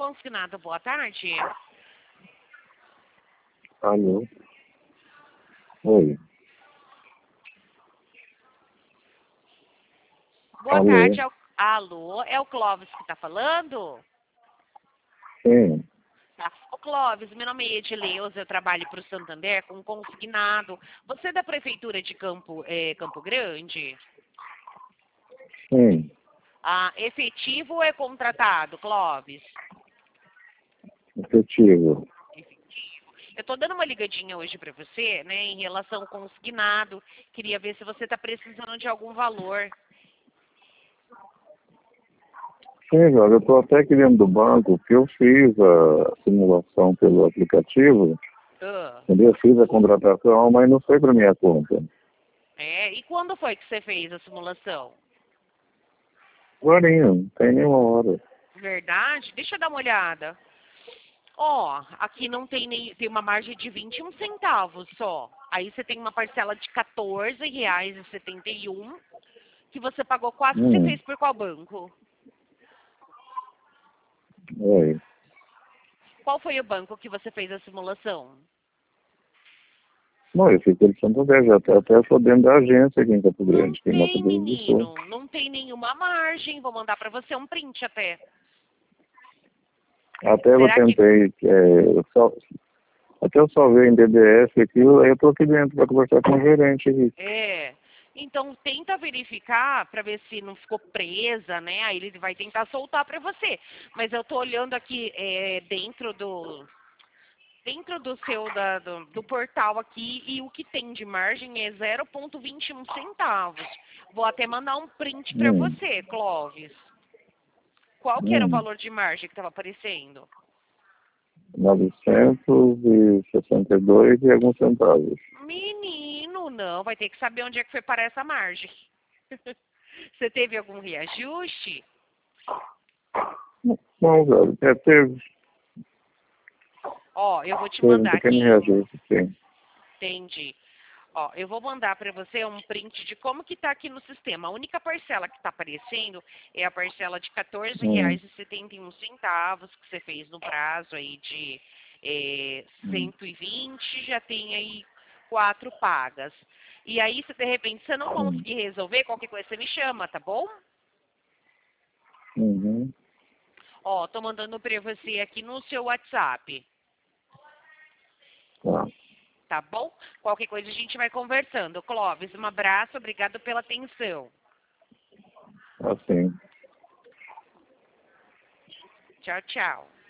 consignado, boa tarde. Alô? Oi. Boa Alô? tarde. Alô, é o Clóvis que está falando? Sim. Tá. Ô Clóvis, meu nome é Edileuza, eu trabalho para o Santander com consignado. Você é da Prefeitura de Campo Grande? Sim. Ah, efetivo ou é contratado, Clóvis? Efetivo. Eu estou dando uma ligadinha hoje para você, né, em relação ao consignado. Queria ver se você está precisando de algum valor. Sim, Jorge, eu estou até querendo do banco, que eu fiz a simulação pelo aplicativo, entendeu? Eu fiz a contratação, mas não foi para minha conta. E quando foi que você fez a simulação? Agora não tem nenhuma hora. Verdade? Deixa eu dar uma olhada. Ó, aqui não tem tem uma margem de 21 centavos só. Aí você tem uma parcela de R$14,71 que você pagou quase que você fez por qual banco? Oi. Qual foi o banco que você fez a simulação? Não, eu fiz pelo Santander, já até sou dentro da agência aqui em Campo Grande, que é Mato Tem, Grosso do Sul. menino. Não tem nenhuma margem. Vou mandar para você um print até. Até eu Será que... tentei, até eu só ver em DDS aquilo, aí eu estou aqui dentro para conversar com o gerente aqui. Então, tenta verificar para ver se não ficou presa, né? Aí ele vai tentar soltar para você. Mas eu tô olhando aqui dentro do seu do portal aqui e o que tem de margem é 0,21 centavos. Vou até mandar um print para você, Clóvis. Qual que era o valor de margem que estava aparecendo? 962 e alguns centavos. Menino, não. Vai ter que saber onde é que foi parar essa margem. Você teve algum reajuste? Não, velho, teve Ó, eu vou te um mandar pequeno aqui. reajuste, sim. Entendi. Ó, eu vou mandar para você um print de como que está aqui no sistema. A única parcela que está aparecendo é a parcela de R$14,71 que você fez no prazo aí de 120, já tem aí 4 pagas. E aí, se de repente você não conseguir resolver, qualquer coisa você me chama, tá bom? Ó, tô mandando para você aqui no seu WhatsApp. Tá. Tá bom? Qualquer coisa a gente vai conversando. Clóvis, um abraço, obrigado pela atenção. Assim. Tchau, tchau.